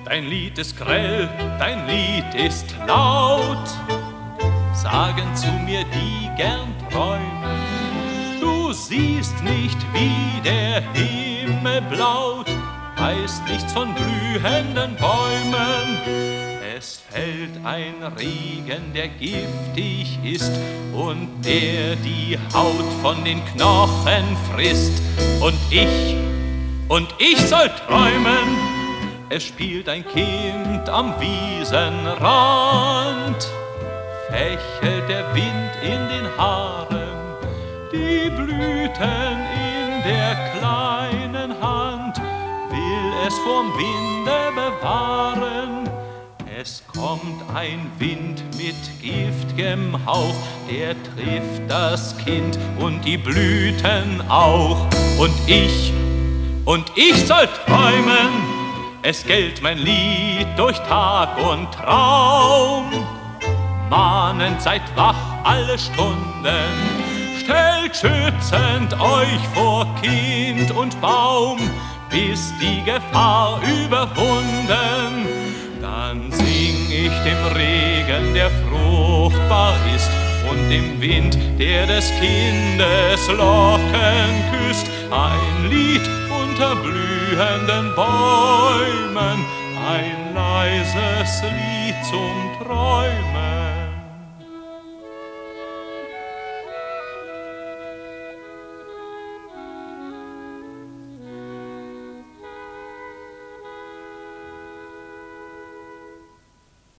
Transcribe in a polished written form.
Dein Lied ist grell, dein Lied ist laut, sagen zu mir die gern träumen. Du siehst nicht, wie der Himmel blaut, weißt nichts von blühenden Bäumen. Es fällt ein Regen, der giftig ist und der die Haut von den Knochen frisst. Und ich soll träumen, es spielt ein Kind am Wiesenrand. Fächelt der Wind in den Haaren, die Blüten in der kleinen Hand, will es vorm Winde bewahren. Es kommt ein Wind mit gift'gem Hauch, der trifft das Kind und die Blüten auch. Und ich soll träumen, es gellt mein Lied durch Tag und Traum. Mahnend seid wach alle Stunden, stellt schützend euch vor Kind und Baum, bis die Gefahr überwunden. Dann sing ich dem Regen, der fruchtbar ist, und dem Wind, der des Kindes Locken küsst, ein Lied unter blühenden Bäumen, ein leises Lied zum Träumen.